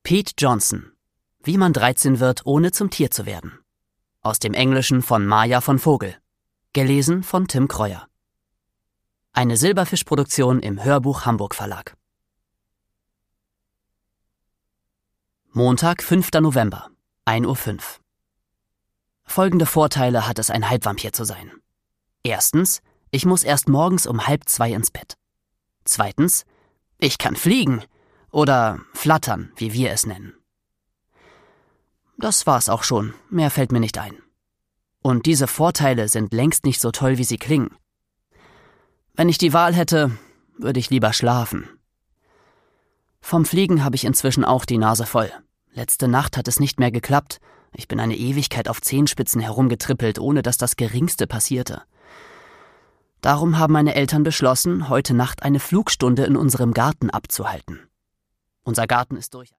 Pete Johnson. Wie man 13 wird, ohne zum Tier zu werden. Aus dem Englischen von Maja von Vogel. Gelesen von Tim Kreuer. Eine Silberfisch-Produktion im Hörbuch Hamburg Verlag. Montag, 5. November, 1:05 Uhr. Folgende Vorteile hat es, ein Halbvampir zu sein. Erstens, ich muss erst morgens um 1:30 ins Bett. Zweitens, ich kann fliegen oder flattern, wie wir es nennen. Das war's auch schon, mehr fällt mir nicht ein. Und diese Vorteile sind längst nicht so toll, wie sie klingen. Wenn ich die Wahl hätte, würde ich lieber schlafen. Vom Fliegen habe ich inzwischen auch die Nase voll. Letzte Nacht hat es nicht mehr geklappt. Ich bin eine Ewigkeit auf Zehenspitzen herumgetrippelt, ohne dass das Geringste passierte. Darum haben meine Eltern beschlossen, heute Nacht eine Flugstunde in unserem Garten abzuhalten. Unser Garten ist durch...